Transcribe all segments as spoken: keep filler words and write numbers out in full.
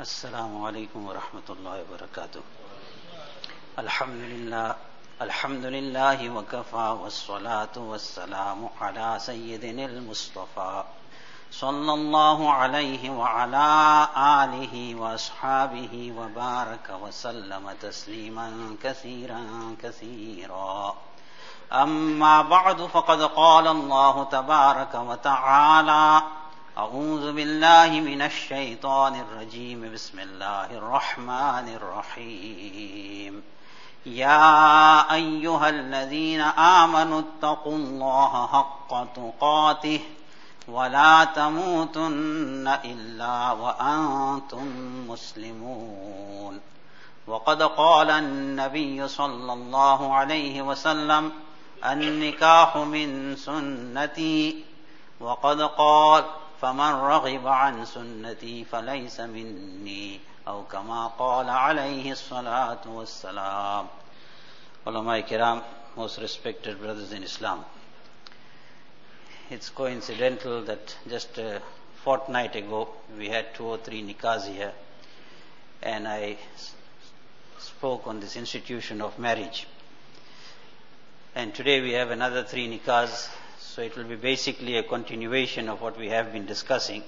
Assalamu alaikum wa rahmatullahi wa barakatuh. Alhamdulillah, alhamdulillahi wa kafa wa salatu wa salamu ala sayyidina al-Mustafa sallallahu alayhi wa ala alihi wa ashabihi wa baraka wa sallama tasliman kathiran kathira. Amma ba'du faqad qala Allah tabaraka wa ta'ala أعوذ بالله من الشيطان الرجيم بسم الله الرحمن الرحيم يا أيها الذين آمنوا اتقوا الله حق تقاته ولا تموتن إلا وأنتم مسلمون وقد قال النبي صلى الله عليه وسلم النكاح من سنتي وقد قال فمن رغب عن سنتي فليس مني أو كما قال عليه الصلاة والسلام. Ulama Kiram, most respected brothers in Islam, it's coincidental that just a fortnight ago we had two or three nikahs here, and I spoke on this institution of marriage, and today we have another three nikahs. So it will be basically a continuation of what we have been discussing.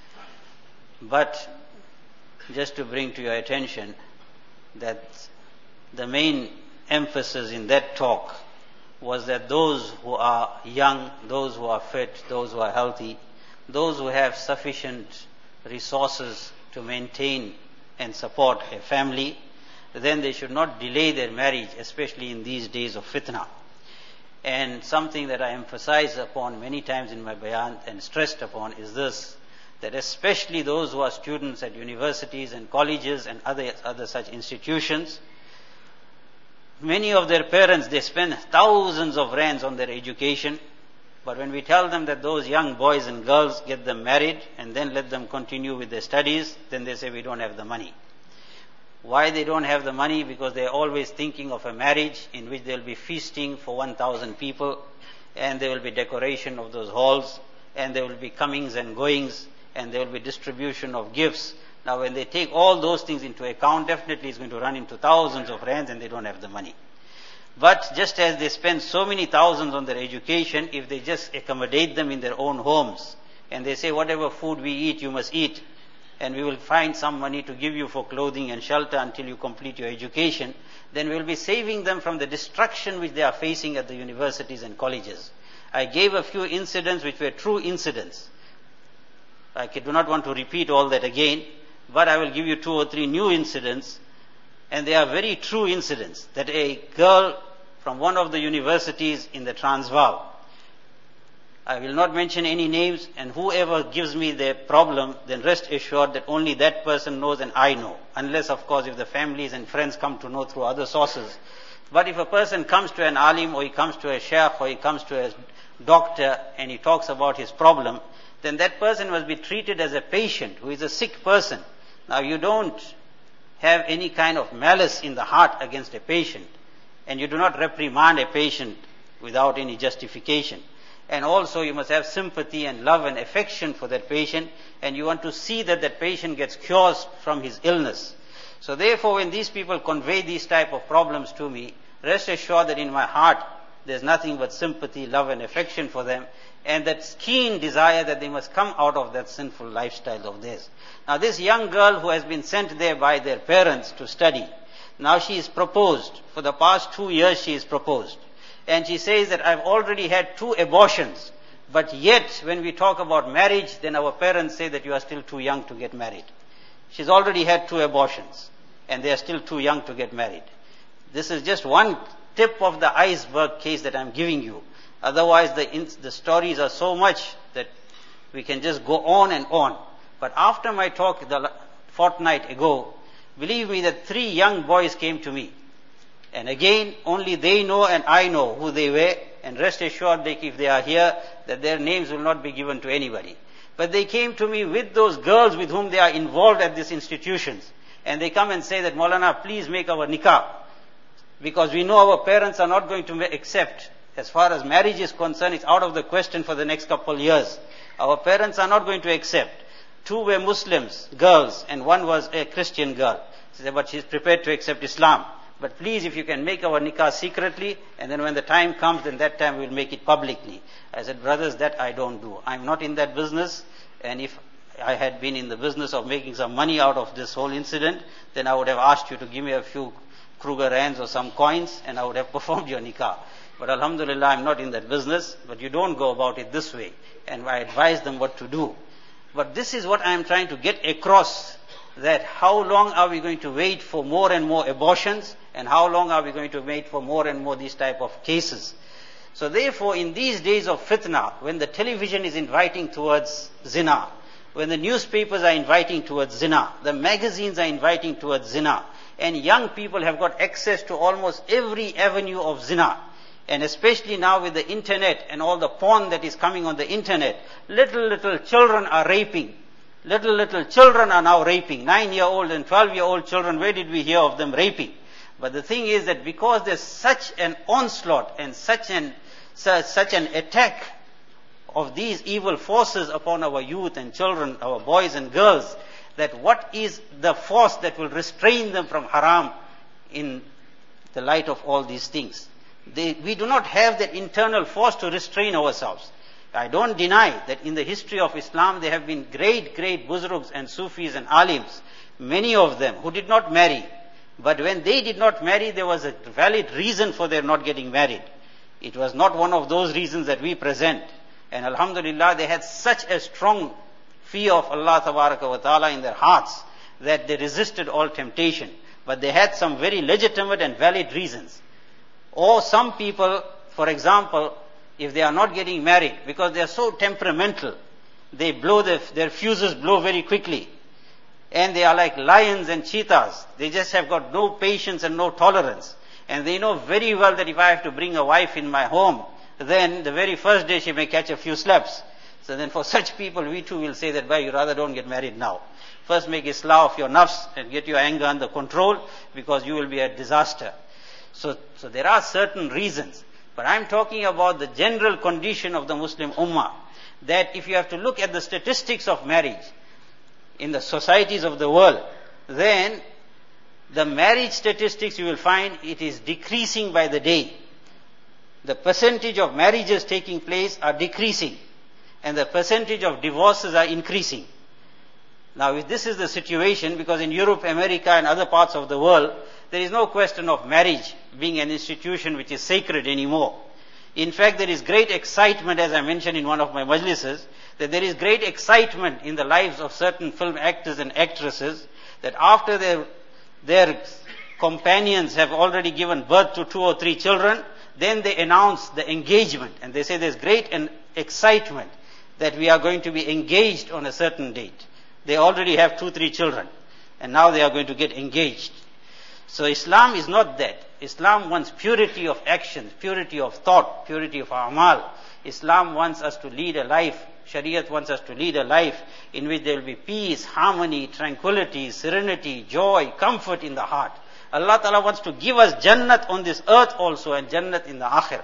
But just to bring to your attention that the main emphasis in that talk was that those who are young, those who are fit, those who are healthy, those who have sufficient resources to maintain and support a family, then they should not delay their marriage, especially in these days of fitna. And something that I emphasize upon many times in my bayan and stressed upon is this, that especially those who are students at universities and colleges and other, other such institutions, many of their parents, they spend thousands of rands on their education, but when we tell them that those young boys and girls, get them married and then let them continue with their studies, then they say we don't have the money. Why they don't have the money? Because they are always thinking of a marriage in which there will be feasting for one thousand people, and there will be decoration of those halls, and there will be comings and goings, and there will be distribution of gifts. Now when they take all those things into account, definitely it's going to run into thousands of rands and they don't have the money. But just as they spend so many thousands on their education, if they just accommodate them in their own homes, and they say whatever food we eat, you must eat, and we will find some money to give you for clothing and shelter until you complete your education, then we will be saving them from the destruction which they are facing at the universities and colleges. I gave a few incidents which were true incidents. I do not want to repeat all that again, but I will give you two or three new incidents, and they are very true incidents, that a girl from one of the universities in the Transvaal, I will not mention any names, and whoever gives me their problem, then rest assured that only that person knows and I know. Unless, of course, if the families and friends come to know through other sources. But if a person comes to an alim, or he comes to a sheikh, or he comes to a doctor, and he talks about his problem, then that person must be treated as a patient who is a sick person. Now you don't have any kind of malice in the heart against a patient, and you do not reprimand a patient without any justification. And also you must have sympathy and love and affection for that patient, and you want to see that that patient gets cures from his illness. So therefore, when these people convey these type of problems to me, rest assured that in my heart there's nothing but sympathy, love and affection for them, and that keen desire that they must come out of that sinful lifestyle of theirs. Now this young girl who has been sent there by their parents to study, now she is proposed. For the past two years she is proposed. And she says that I've already had two abortions, but yet when we talk about marriage, then our parents say that you are still too young to get married. She's already had two abortions, and they are still too young to get married. This is just one tip of the iceberg case that I'm giving you. Otherwise the, the stories are so much that we can just go on and on. But after my talk the fortnight ago, believe me that three young boys came to me. And again, only they know and I know who they were, and rest assured that if they are here, that their names will not be given to anybody. But they came to me with those girls with whom they are involved at these institutions. And they come and say that, Maulana, please make our nikah. Because we know our parents are not going to accept. As far as marriage is concerned, it's out of the question for the next couple of years. Our parents are not going to accept. Two were Muslims, girls, and one was a Christian girl. She said, but she's prepared to accept Islam. But please, if you can make our nikah secretly, and then when the time comes, then that time we'll make it publicly. I said, brothers, that I don't do. I'm not in that business, and if I had been in the business of making some money out of this whole incident, then I would have asked you to give me a few Kruger rands or some coins, and I would have performed your nikah. But alhamdulillah, I'm not in that business, but you don't go about it this way. And I advise them what to do. But this is what I'm trying to get across, that how long are we going to wait for more and more abortions, and how long are we going to wait for more and more these type of cases. So therefore, in these days of fitna, when the television is inviting towards zina, when the newspapers are inviting towards zina, the magazines are inviting towards zina, and young people have got access to almost every avenue of zina, and especially now with the internet and all the porn that is coming on the internet, little, little children are raping. Little, little children are now raping. Nine-year-old and twelve-year-old children, where did we hear of them raping? But the thing is that because there's such an onslaught and such an, such, such an attack of these evil forces upon our youth and children, our boys and girls, that what is the force that will restrain them from haram in the light of all these things? They, we do not have that internal force to restrain ourselves. I don't deny that in the history of Islam there have been great, great Buzrugs and Sufis and Alims, many of them who did not marry. But when they did not marry, there was a valid reason for their not getting married. It was not one of those reasons that we present. And alhamdulillah, they had such a strong fear of Allah Tabaraka wa Ta'ala in their hearts that they resisted all temptation. But they had some very legitimate and valid reasons. Or some people, for example, if they are not getting married, because they are so temperamental, they blow their, their fuses blow very quickly. And they are like lions and cheetahs. They just have got no patience and no tolerance. And they know very well that if I have to bring a wife in my home, then the very first day she may catch a few slaps. So then for such people, we too will say that, boy, you rather don't get married now. First make islah of your nafs and get your anger under control, because you will be a disaster. So, so there are certain reasons. But I'm talking about the general condition of the Muslim Ummah, that if you have to look at the statistics of marriage in the societies of the world, then the marriage statistics you will find it is decreasing by the day. The percentage of marriages taking place are decreasing, and the percentage of divorces are increasing. Now, if this is the situation, because in Europe, America and other parts of the world, there is no question of marriage being an institution which is sacred anymore. In fact, there is great excitement, as I mentioned in one of my majlises, that there is great excitement in the lives of certain film actors and actresses, that after their, their companions have already given birth to two or three children, then they announce the engagement. And they say there's great an excitement that we are going to be engaged on a certain date. They already have two, three children, and now they are going to get engaged. So Islam is not that. Islam wants purity of action, purity of thought, purity of amal. Islam wants us to lead a life, Shariat wants us to lead a life in which there will be peace, harmony, tranquility, serenity, joy, comfort in the heart. Allah Ta'ala wants to give us Jannat on this earth also, and Jannat in the Akhirat.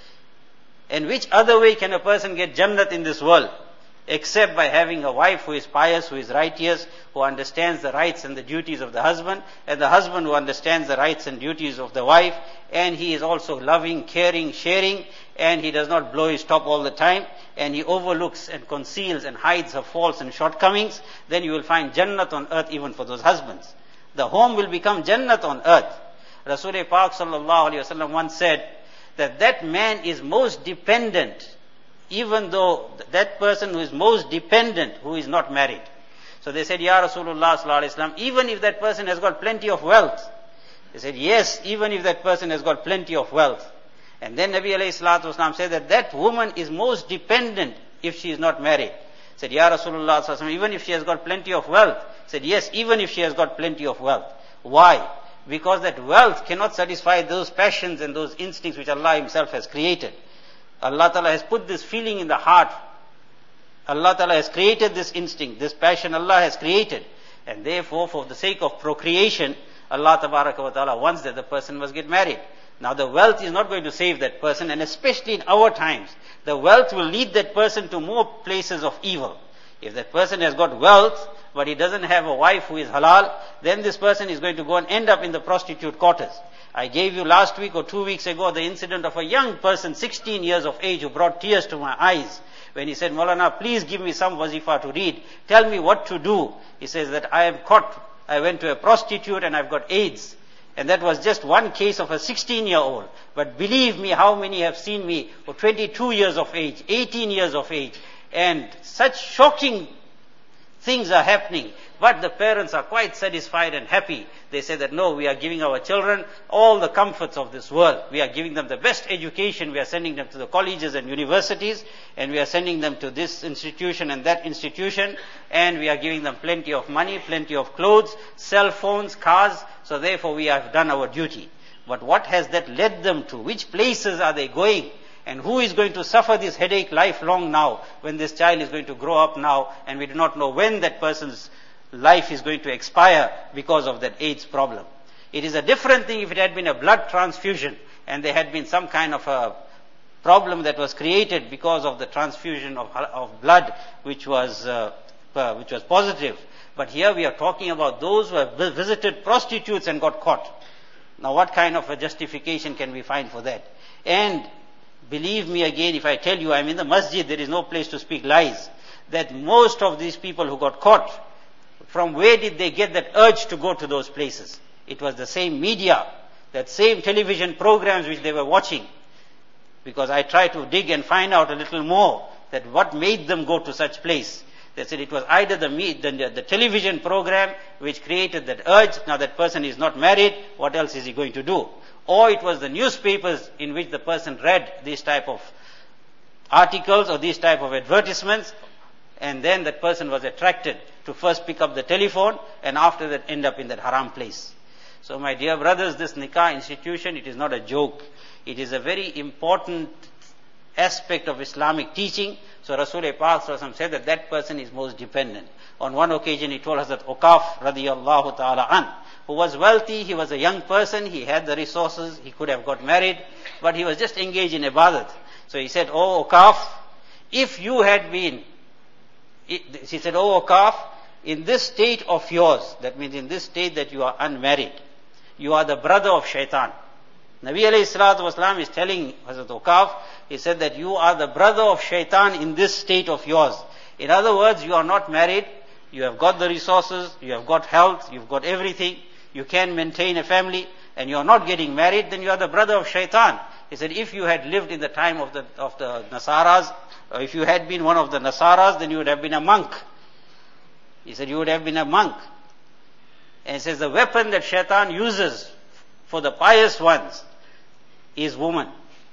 And which other way can a person get Jannat in this world? Except by having a wife who is pious, who is righteous, who understands the rights and the duties of the husband, and the husband who understands the rights and duties of the wife, and he is also loving, caring, sharing, and he does not blow his top all the time, and he overlooks and conceals and hides her faults and shortcomings. Then you will find Jannat on earth even for those husbands. The home will become Jannat on earth. Rasul-e Pak sallallahu alayhi wa sallam once said that that man is most dependent, even though that person who is most dependent, who is not married. So they said, Ya Rasulullah sallallahu alayhi wa sallam, even if that person has got plenty of wealth. They said, yes, even if that person has got plenty of wealth. And then Nabi alayhi salatu wasalam said that that woman is most dependent if she is not married. Said, Ya Rasulullah sallallahu alayhi wa sallam, even if she has got plenty of wealth. Said, yes, even if she has got plenty of wealth. Why? Because that wealth cannot satisfy those passions and those instincts which Allah Himself has created. Allah Ta'ala has put this feeling in the heart. Allah Ta'ala has created this instinct, this passion Allah has created. And therefore, for the sake of procreation, Allah Tabaraka wa Ta'ala wants that the person must get married. Now the wealth is not going to save that person, and especially in our times, the wealth will lead that person to more places of evil. If that person has got wealth, but he doesn't have a wife who is halal, then this person is going to go and end up in the prostitute quarters. I gave you last week or two weeks ago the incident of a young person, sixteen years of age, who brought tears to my eyes when he said, Maulana, please give me some wazifa to read. Tell me what to do. He says that I am caught. I went to a prostitute and I've got AIDS. And that was just one case of a sixteen-year-old. But believe me, how many have seen me for twenty-two years of age, eighteen years of age, and such shocking things are happening. But the parents are quite satisfied and happy. They say that no, we are giving our children all the comforts of this world. We are giving them the best education. We are sending them to the colleges and universities, and we are sending them to this institution and that institution, and we are giving them plenty of money, plenty of clothes, cell phones, cars. So therefore we have done our duty. But what has that led them to? Which places are they going? And who is going to suffer this headache lifelong now, when this child is going to grow up now, and we do not know when that person's life is going to expire because of that AIDS problem. It is a different thing if it had been a blood transfusion and there had been some kind of a problem that was created because of the transfusion of, of blood which was, uh, uh, which was positive. But here we are talking about those who have visited prostitutes and got caught. Now what kind of a justification can we find for that? And believe me again, if I tell you I'm in the masjid, there is no place to speak lies, that most of these people who got caught, from where did they get that urge to go to those places? It was the same media, that same television programs which they were watching. Because I tried to dig and find out a little more, that what made them go to such place. They said it was either the, the, the television program which created that urge, now that person is not married, what else is he going to do? Or it was the newspapers in which the person read these type of articles or these type of advertisements, and then that person was attracted to first pick up the telephone and after that end up in that haram place. So my dear brothers, this nikah institution, it is not a joke. It is a very important aspect of Islamic teaching. So Rasul-e Pak said that that person is most dependent. On one occasion he told us that Uqaf radiyallahu ta'ala an, who was wealthy, he was a young person, he had the resources, he could have got married, but he was just engaged in ibadat. So he said, oh Uqaf, if you had been, he said, oh Uqaf, in this state of yours, that means in this state that you are unmarried, you are the brother of shaitan. Nabi alayhi salatu wasalam is telling Hazrat Uqaf, he said that you are the brother of shaitan in this state of yours. In other words, you are not married, you have got the resources, you have got health, you've got everything, you can maintain a family, and you are not getting married, then you are the brother of shaitan. He said, if you had lived in the time of the, of the Nasaras, or if you had been one of the Nasaras, then you would have been a monk. He said, you would have been a monk. And he says, the weapon that shaitan uses for the pious ones is woman.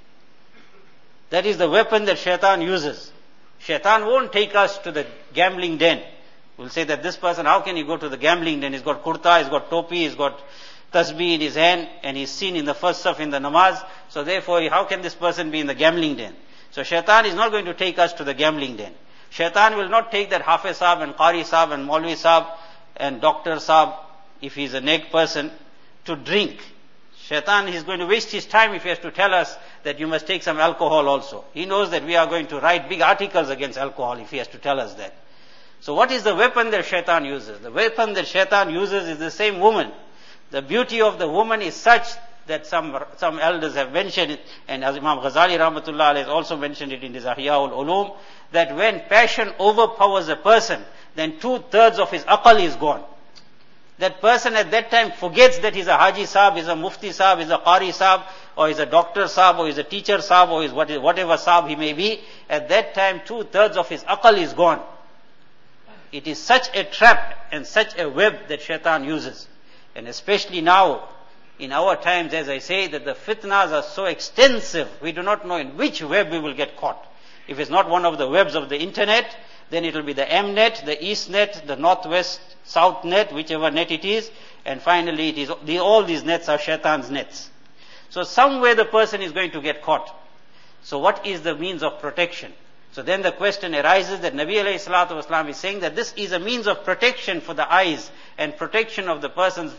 That is the weapon that shaitan uses. Shaitan won't take us to the gambling den. We'll say that this person, how can he go to the gambling den? He's got kurta, he's got topi, he's got tasbih in his hand, and he's seen in the first saf in the namaz. So therefore, how can this person be in the gambling den? So shaitan is not going to take us to the gambling den. Shaitan will not take that Hafiz Saab and Qari Saab and Maulvi Saab and Doctor Saab, if he's a neg person, to drink. Shaitan is going to waste his time if he has to tell us that you must take some alcohol also. He knows that we are going to write big articles against alcohol if he has to tell us that. So what is the weapon that shaitan uses? The weapon that shaitan uses is the same woman. The beauty of the woman is such that some some elders have mentioned it, and as Imam Ghazali Rahmatullah has also mentioned it in his Ahya'ul Ulum, that when passion overpowers a person, then two-thirds of his aql is gone. That person at that time forgets that he's a Haji Saab, he's a Mufti Saab, he's a Qari Saab, or he's a Doctor Saab, or he's a Teacher Saab, or he's whatever Saab he may be. At that time, two-thirds of his aql is gone. It is such a trap and such a web that shaitan uses. And especially now, in our times, as I say, that the fitnas are so extensive, we do not know in which web we will get caught. If it's not one of the webs of the internet, then it will be the Mnet, the Eastnet, the Northwest, South net, whichever net it is, and finally it is, the, all these nets are shaitan's nets. So somewhere the person is going to get caught. So what is the means of protection? So then the question arises that Nabi alayhi salatu wasalam is saying that this is a means of protection for the eyes and protection of the person's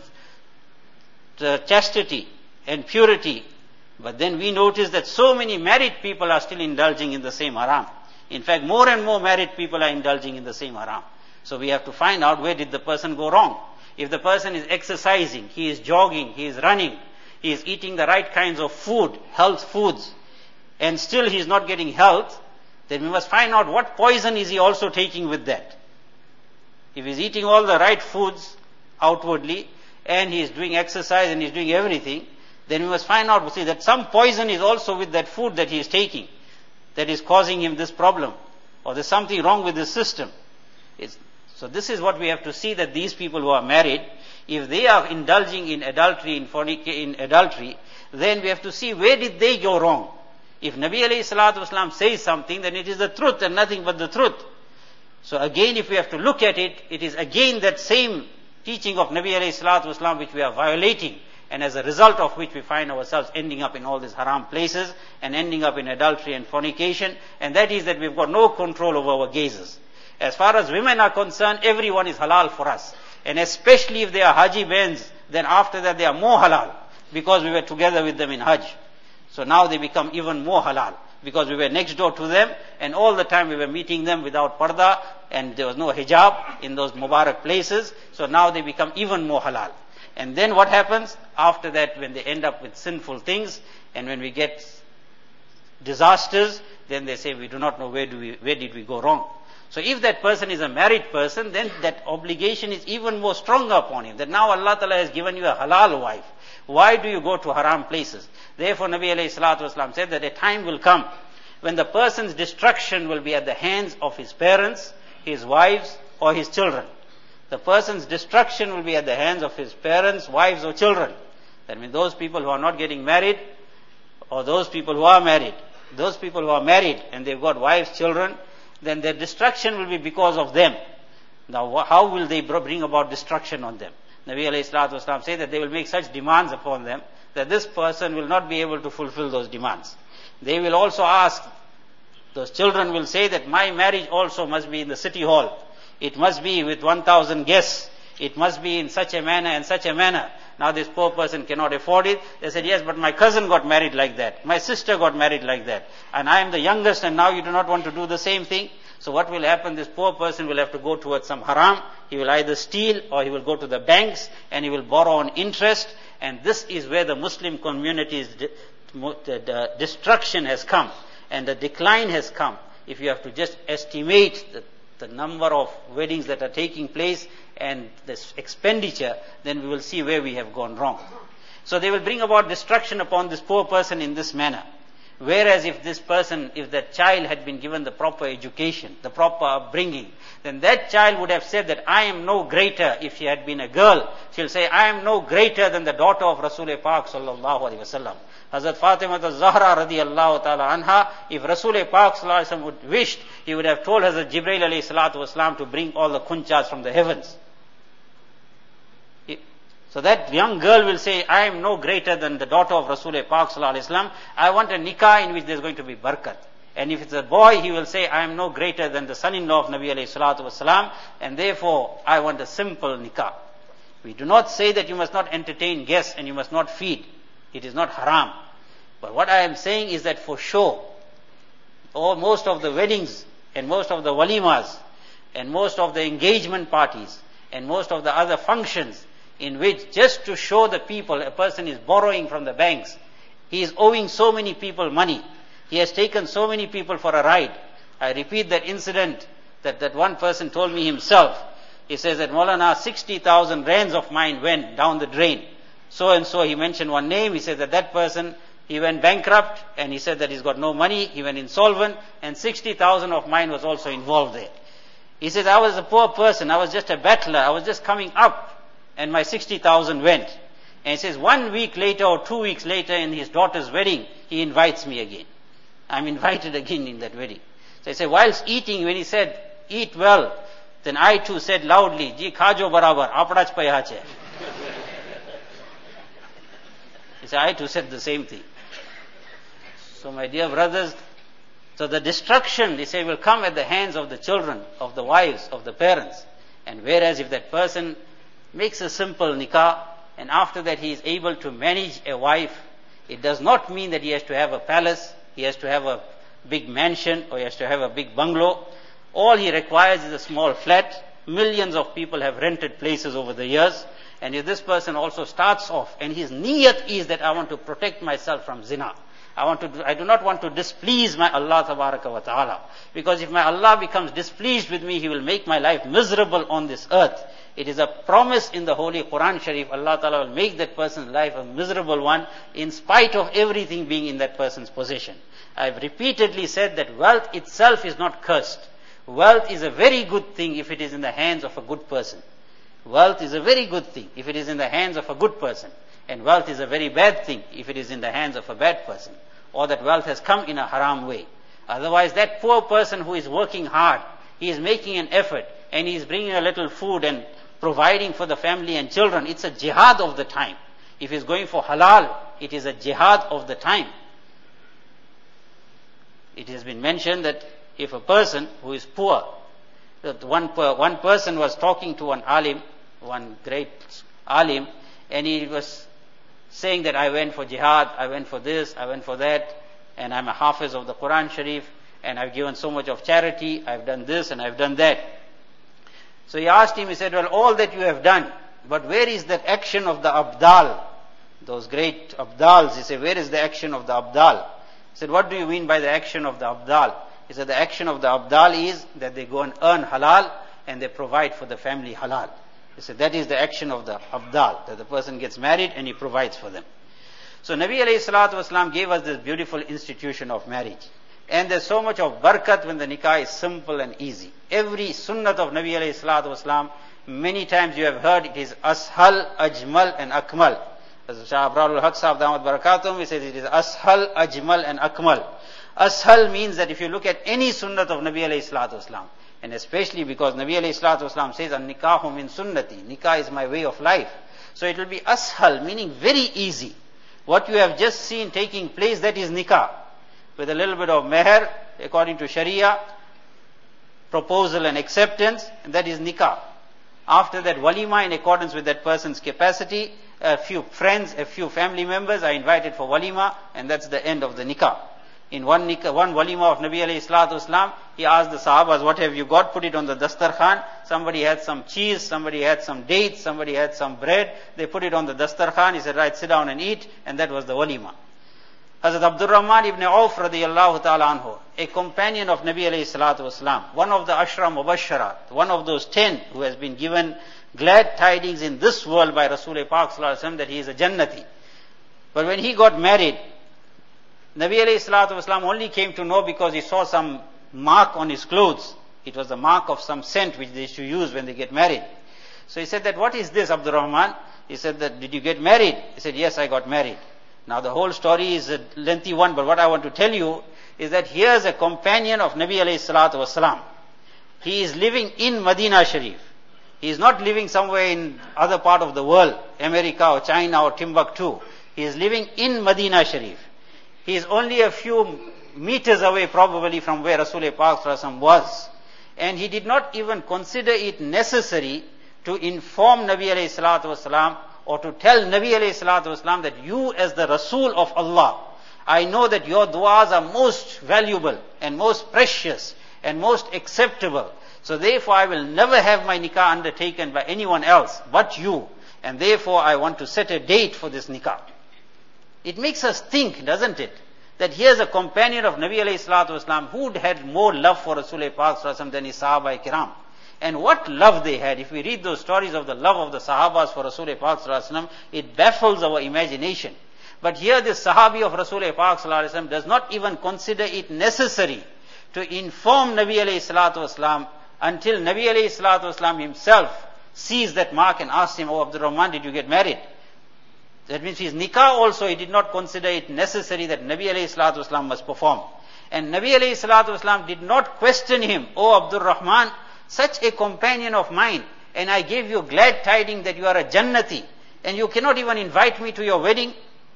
uh, chastity and purity. But then we notice that so many married people are still indulging in the same haram. In fact, more and more married people are indulging in the same haram. So we have to find out where did the person go wrong. If the person is exercising, he is jogging, he is running, he is eating the right kinds of food, health foods, and still he is not getting health, then we must find out what poison is he also taking with that. If he is eating all the right foods outwardly, and he is doing exercise and he is doing everything, then we must find out, see, that some poison is also with that food that he is taking, that is causing him this problem, or there's something wrong with his system. It's, so this is what we have to see, that these people who are married, if they are indulging in adultery, in, fornic- in adultery, then we have to see where did they go wrong. If Nabi alayhi salatu wasalam says something, then it is the truth and nothing but the truth. So again, if we have to look at it, it is again that same teaching of Nabi alayhi salatu wasalam which we are violating, and as a result of which we find ourselves ending up in all these haram places and ending up in adultery and fornication, and that is that we've got no control over our gazes. As far as women are concerned, everyone is halal for us. And especially if they are Haji bands, then after that they are more halal, because we were together with them in Hajj. So now they become even more halal, because we were next door to them, and all the time we were meeting them without parda, and there was no hijab in those Mubarak places. So now they become even more halal. And then what happens? After that, when they end up with sinful things, and when we get disasters, then they say, we do not know where do we, where did we go wrong. So if that person is a married person, then that obligation is even more stronger upon him, that now Allah Ta'ala has given you a halal wife. Why do you go to haram places? Therefore, Nabi alayhi salatu wasalam said that a time will come when the person's destruction will be at the hands of his parents, his wives, or his children. The person's destruction will be at the hands of his parents, wives, or children. That means those people who are not getting married, or those people who are married, those people who are married and they've got wives, children, then their destruction will be because of them. Now, how will they bring about destruction on them? Nabi alayhi salatu wasalam say that they will make such demands upon them that this person will not be able to fulfill those demands. They will also ask, those children will say that my marriage also must be in the city hall. It must be with one thousand guests. It must be in such a manner and such a manner. Now this poor person cannot afford it. They said, yes, but my cousin got married like that. My sister got married like that. And I am the youngest, and now you do not want to do the same thing. So what will happen? This poor person will have to go towards some haram. He will either steal, or he will go to the banks and he will borrow on interest. And this is where the Muslim community's the destruction has come and the decline has come. If you have to just estimate the, the number of weddings that are taking place and this expenditure, then we will see where we have gone wrong. So they will bring about destruction upon this poor person in this manner. Whereas if this person, if that child had been given the proper education, the proper upbringing, then that child would have said that I am no greater. If she had been a girl, she'll say, I am no greater than the daughter of Rasul Pak sallallahu alaihi wasallam. Hazrat Fatima Zahra radiyallahu ta'ala anha, if Rasul Pak sallallahu alaihi wasallam would wished, he would have told Hazrat Jibreel alayhi salatu wasalam to bring all the kunchas from the heavens. So that young girl will say, I am no greater than the daughter of Rasul Pak sallallahu alaihi wasallam. I want a nikah in which there is going to be barakat. And if it's a boy, he will say, I am no greater than the son-in-law of Nabi alayhi salatu wasalam, and therefore I want a simple nikah. We do not say that you must not entertain guests and you must not feed. It is not haram. But what I am saying is that for sure, all, most of the weddings and most of the walimas and most of the engagement parties and most of the other functions in which just to show the people a person is borrowing from the banks, he is owing so many people money, he has taken so many people for a ride. I repeat that incident that, that one person told me himself. He says that Maulana, sixty thousand rands of mine went down the drain. So and so, he mentioned one name. He said that that person, he went bankrupt, and he said that he's got no money, he went insolvent, and sixty thousand of mine was also involved there. He says, I was a poor person, I was just a battler, I was just coming up, and my sixty thousand went. And he says, one week later or two weeks later in his daughter's wedding, he invites me again. I'm invited again in that wedding. So he said, whilst eating, when he said, eat well, then I too said loudly, Ji khajo barabar, apdach payache. He said, I too said the same thing. So my dear brothers, so the destruction, they say, will come at the hands of the children, of the wives, of the parents. And whereas if that person makes a simple nikah, and after that he is able to manage a wife, it does not mean that he has to have a palace, he has to have a big mansion or he has to have a big bungalow. All he requires is a small flat. Millions of people have rented places over the years. And if this person also starts off and his niyat is that I want to protect myself from zina. I want to, do, I do not want to displease my Allah tabaraka wa ta'ala. Because if my Allah becomes displeased with me, He will make my life miserable on this earth. It is a promise in the Holy Quran Sharif. Allah ta'ala will make that person's life a miserable one in spite of everything being in that person's possession. I've repeatedly said that wealth itself is not cursed. Wealth is a very good thing if it is in the hands of a good person. Wealth is a very good thing if it is in the hands of a good person. And wealth is a very bad thing if it is in the hands of a bad person. Or that wealth has come in a haram way. Otherwise, that poor person who is working hard, he is making an effort, and he is bringing a little food and providing for the family and children. It's a jihad of the time. If he's going for halal, it is a jihad of the time. It has been mentioned that if a person who is poor, that one, per, one person was talking to an alim, one great alim, and he was saying that I went for jihad, I went for this, I went for that, and I'm a hafiz of the Quran Sharif, and I've given so much of charity, I've done this and I've done that. So he asked him, he said, well, all that you have done, but where is the action of the abdal? Those great abdals, he said, where is the action of the abdal? He said, what do you mean by the action of the abdal? He said, the action of the abdal is that they go and earn halal and they provide for the family halal. He said, that is the action of the abdal, that the person gets married and he provides for them. So Nabi alayhi salatu wasalam gave us this beautiful institution of marriage. And there's so much of barakat when the nikah is simple and easy. Every sunnat of Nabi alayhi salatu wasalam, many times you have heard it is ashal, ajmal and akmal. As Shah Abrarul Haq Sahab Damat Barakatum, he says it is ashal, ajmal and akmal. Ashal means that if you look at any sunnat of Nabi alayhi salatu wasalam, and especially because Nabi alayhi salatu wasalam says, an-nikahu min sunnati, nikah is my way of life. So it will be ashal, meaning very easy. What you have just seen taking place, that is nikah. With a little bit of meher, according to Sharia, proposal and acceptance, and that is nikah. After that, walima in accordance with that person's capacity, a few friends, a few family members are invited for walima, and that's the end of the nikah. In one nikah, one walima of Nabi alayhi salatu wasalam, he asked the sahabas, what have you got? Put it on the dastarkhan. Somebody had some cheese, somebody had some dates, somebody had some bread. They put it on the dastarkhan. He said, right, sit down and eat. And that was the walima. Hazrat Abdul Rahman ibn Auf radiyallahu ta'ala anhu, a companion of Nabi alayhi salatu wasalam, one of the Ashra Mubasharat, one of those ten who has been given glad tidings in this world by Rasul Pak sallallahu alayhi wa sallam that he is a Jannati. But when he got married, Nabi alayhi salatu wasalam only came to know because he saw some mark on his clothes. It was the mark of some scent which they used to use when they get married. So he said that, what is this, Abdul Rahman? He said that, did you get married? He said, yes, I got married. Now the whole story is a lengthy one, but what I want to tell you is that here's a companion of Nabi alayhi salatu wasalam. He is living in Medina Sharif. He is not living somewhere in other part of the world, America or China or Timbuktu. He is living in Medina Sharif. He is only a few meters away probably from where Rasul Pak was. And he did not even consider it necessary to inform Nabi alayhi salatu wasalam or to tell Nabi alayhi salatu wasalam that you as the Rasul of Allah, I know that your du'as are most valuable and most precious and most acceptable. So therefore I will never have my nikah undertaken by anyone else but you. And therefore I want to set a date for this nikah. It makes us think, doesn't it? That here's a companion of Nabi alayhi salatu wasalam who had more love for Rasul Pak than his Sahaba Kiram. And what love they had. If we read those stories of the love of the Sahabas for Rasul Pak, it baffles our imagination. But here this Sahabi of Rasul Pak does not even consider it necessary to inform Nabi alayhi salatu wasalam until Nabi alayhi salatu wasalam himself sees that mark and asks him, oh Abdul Rahman, did you get married? That means his nikah also, he did not consider it necessary that Nabi alayhi salatu wasalam must perform. And Nabi alayhi salatu wasalam did not question him, oh Abdul Rahman, such a companion of mine, and I gave you glad tidings that you are a Jannati, and you cannot even invite me to your wedding.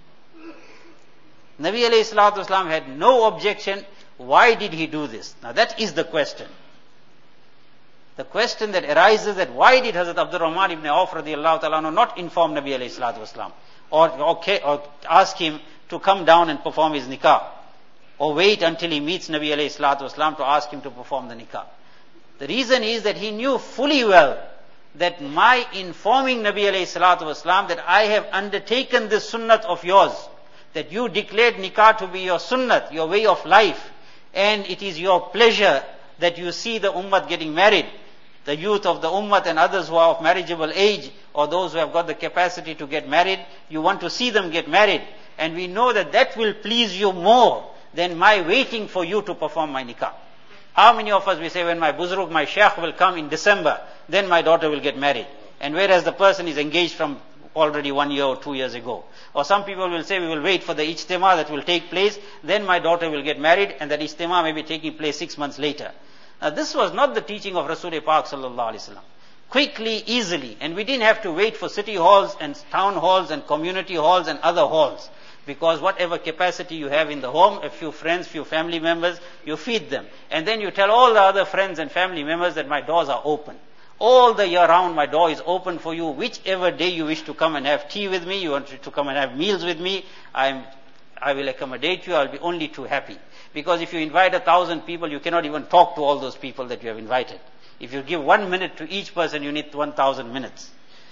Nabi alayhi salatu wasalam had no objection. Why did he do this? Now that is the question. The question that arises that why did Hazrat Abdul Rahman ibn Auf radiyallahu ta'ala not inform Nabi alayhi salatu wasalam or, okay, or ask him to come down and perform his nikah? or wait until he meets Nabi alayhi salatu wasalam to ask him to perform the nikah? The reason is that he knew fully well that my informing Nabi alayhi salatu wasalam that I have undertaken this sunnat of yours, that you declared nikah to be your sunnat, your way of life, and it is your pleasure that you see the ummah getting married, the youth of the ummah and others who are of marriageable age, or those who have got the capacity to get married, you want to see them get married. And we know that that will please you more than my waiting for you to perform my nikah. How many of us we say, when my buzruk, my shaykh will come in December, then my daughter will get married. And whereas the person is engaged from already one year or two years ago. Or some people will say, we will wait for the ijtima that will take place, then my daughter will get married, and that ijtima may be taking place six months later. Now this was not the teaching of Rasul-e Pak sallallahu alaihi wasallam. Quickly, easily, and we didn't have to wait for city halls and town halls and community halls and other halls. Because whatever capacity you have in the home, a few friends, few family members, you feed them. And then you tell all the other friends and family members that my doors are open. All the year round my door is open for you. Whichever day you wish to come and have tea with me, you want to come and have meals with me, I'm, I will accommodate you, I'll be only too happy. Because if you invite a thousand people, you cannot even talk to all those people that you have invited. If you give one minute to each person, you need one thousand minutes.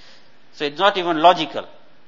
So it's not even logical.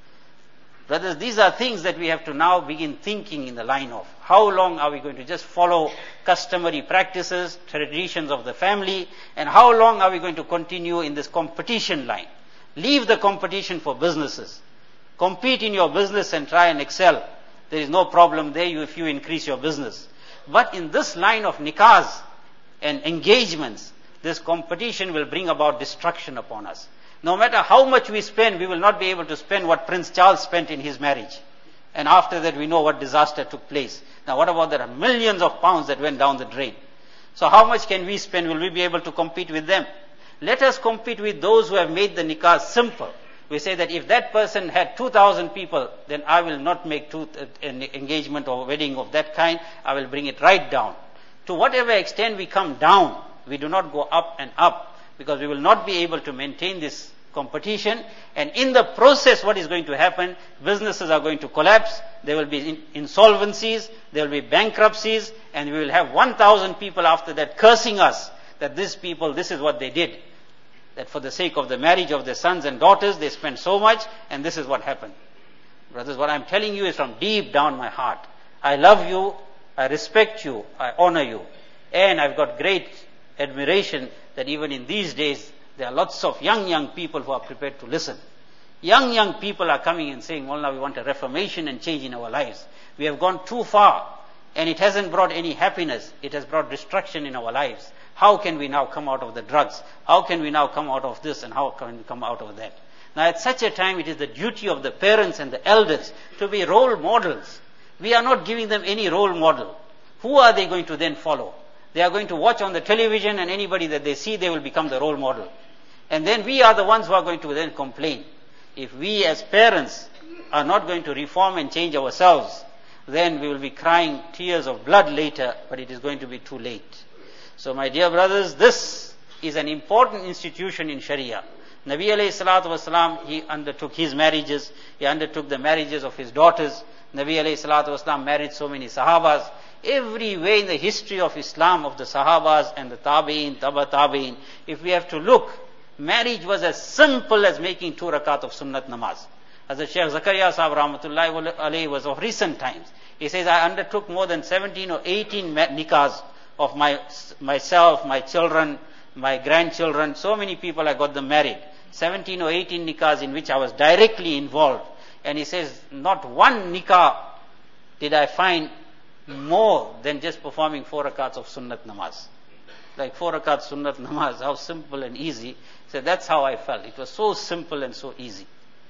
Brothers, these are things that we have to now begin thinking in the line of. How long are we going to just follow customary practices, traditions of the family, and how long are we going to continue in this competition line? Leave the competition for businesses. Compete in your business and try and excel. There is no problem there if you increase your business. But in this line of nikahs and engagements, this competition will bring about destruction upon us. No matter how much we spend, we will not be able to spend what Prince Charles spent in his marriage. And after that, we know what disaster took place. Now, what about the millions of pounds that went down the drain? So how much can we spend? Will we be able to compete with them? Let us compete with those who have made the nikah simple. We say that if that person had two thousand people, then I will not make two, uh, an engagement or wedding of that kind. I will bring it right down. To whatever extent we come down, we do not go up and up, because we will not be able to maintain this competition. And in the process, what is going to happen? Businesses are going to collapse. There will be insolvencies. There will be bankruptcies. And we will have one thousand people after that cursing us that these people, this is what they did. That for the sake of the marriage of their sons and daughters, they spent so much, and this is what happened. Brothers, what I'm telling you is from deep down my heart. I love you. I respect you. I honor you. And I've got great admiration that even in these days, there are lots of young, young people who are prepared to listen. Young, young people are coming and saying, well, now we want a reformation and change in our lives. We have gone too far, and it hasn't brought any happiness. It has brought destruction in our lives. How can we now come out of the drugs? How can we now come out of this, and how can we come out of that? Now, at such a time, it is the duty of the parents and the elders to be role models. We are not giving them any role model. Who are they going to then follow? They are going to watch on the television, and anybody that they see, they will become the role model. And then we are the ones who are going to then complain. If we as parents are not going to reform and change ourselves, then we will be crying tears of blood later, but it is going to be too late. So my dear brothers, this is an important institution in Sharia. Nabi alayhi salatu wasalam, he undertook his marriages, he undertook the marriages of his daughters. Nabi alayhi salatu wasalam married so many sahabas. Every way in the history of Islam, of the sahabas and the tabi'in, taba tabi'in, if we have to look, marriage was as simple as making two rakat of sunnat namaz. As the Shaykh Zakaria Sahib Rahmatullahi alayhi was of recent times. He says, I undertook more than seventeen or eighteen nikahs of my, myself, my children, my grandchildren. So many people, I got them married. seventeen or eighteen nikahs in which I was directly involved. And he says, not one nikah did I find more than just performing four rakats of sunnat namaz. Like four rakats sunnat namaz, how simple and easy. So that's how I felt. It was so simple and so easy.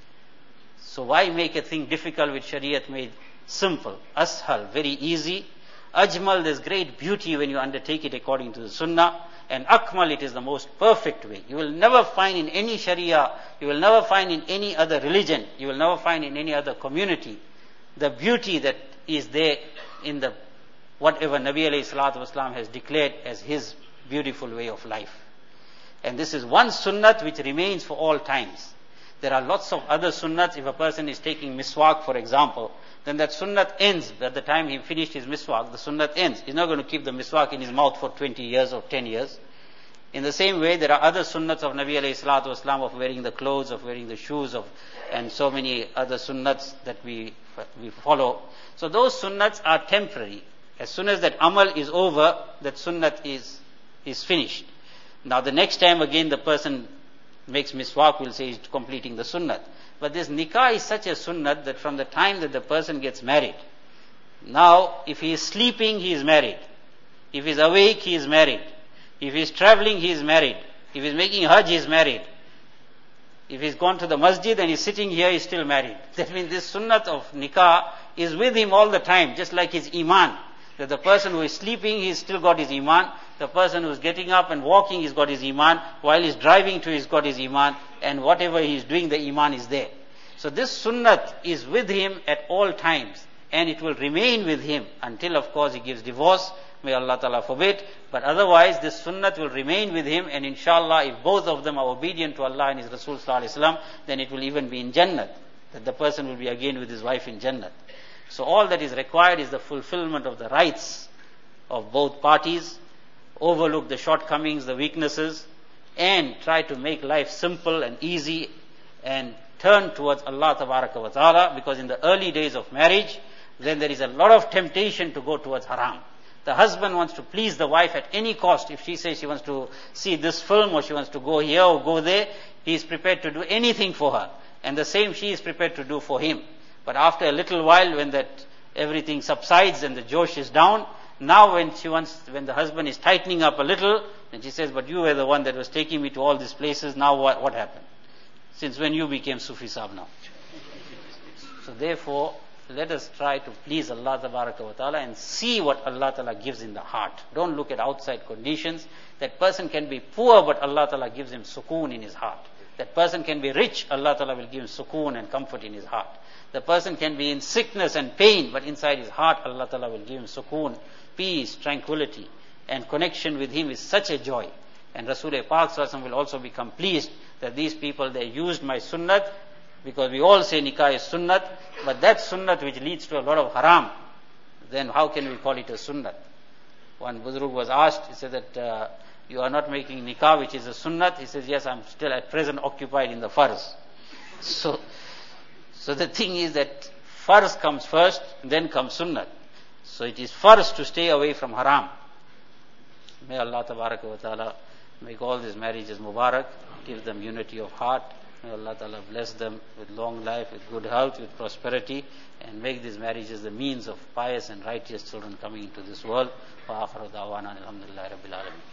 So why make a thing difficult which Shariat made simple? Ashal, very easy. Ajmal, there's great beauty when you undertake it according to the sunnah. And Akmal, it is the most perfect way. You will never find in any Sharia, you will never find in any other religion, you will never find in any other community the beauty that is there in the whatever Nabi alayhi salatu wasalam has declared as his beautiful way of life. And this is one sunnat which remains for all times. There are lots of other sunnats. If a person is taking miswak, for example, then that sunnat ends. At the time he finished his miswak, the sunnat ends. He's not going to keep the miswak in his mouth for twenty years or ten years. In the same way, there are other sunnats of Nabi alayhi salatu wasalam, of wearing the clothes, of wearing the shoes, of, and so many other sunnats that we, we follow. So those sunnats are temporary. As soon as that amal is over, that sunnat is, is finished. Now the next time again the person makes miswak, we'll say he's completing the sunnat. But this nikah is such a sunnat that from the time that the person gets married, now if he is sleeping, he is married. If he is awake, he is married. If he is traveling, he is married. If he is making hajj, he is married. If he's gone to the masjid and he's sitting here, he's still married. That means this sunnat of nikah is with him all the time, just like his iman. That the person who is sleeping, he's still got his iman. The person who is getting up and walking, he's got his iman. While he's driving to, he's got his iman. And whatever he's doing, the iman is there. So this sunnat is with him at all times. And it will remain with him until, of course, he gives divorce. May Allah Ta'ala forbid. But otherwise, this sunnat will remain with him. And inshallah, if both of them are obedient to Allah and His Rasul Sallallahu Alaihi Wasallam, then it will even be in Jannat. That the person will be again with his wife in Jannat. So all that is required is the fulfillment of the rights of both parties, overlook the shortcomings, the weaknesses, and try to make life simple and easy, and turn towards Allah Tabaraka wa Ta'ala, because in the early days of marriage, then there is a lot of temptation to go towards haram. The husband wants to please the wife at any cost. If she says she wants to see this film, or she wants to go here or go there, he is prepared to do anything for her. And the same she is prepared to do for him. But after a little while, when that everything subsides and the josh is down, now when she wants, when the husband is tightening up a little, then she says, but you were the one that was taking me to all these places, now what, what happened? Since when you became Sufi Sahib now? So therefore, let us try to please Allah Tabaraka wa Ta'ala and see what Allah Ta'ala gives in the heart. Don't look at outside conditions. That person can be poor, but Allah Ta'ala gives him sukoon in his heart. That person can be rich, Allah Ta'ala will give him sukoon and comfort in his heart. The person can be in sickness and pain, but inside his heart, Allah Ta'ala will give him sukoon, peace, tranquility, and connection with Him is such a joy. And Rasulullah Pak Sallallahu Alaihi Wasallam will also become pleased that these people, they used my sunnat, because we all say nikah is sunnat, but that sunnat which leads to a lot of haram, then how can we call it a sunnat? One Buzrug was asked, he said that uh, you are not making nikah which is a sunnat. He says, yes, I'm still at present occupied in the farz. So, so the thing is that farz comes first, then comes sunnat. So it is first to stay away from haram. May Allah Tabaraka wa Ta'ala make all these marriages mubarak, give them unity of heart. May Allah Ta'ala bless them with long life, with good health, with prosperity, and make these marriages the means of pious and righteous children coming into this world. Wa akhiru da'wana alhamdulillahi rabbil alamin.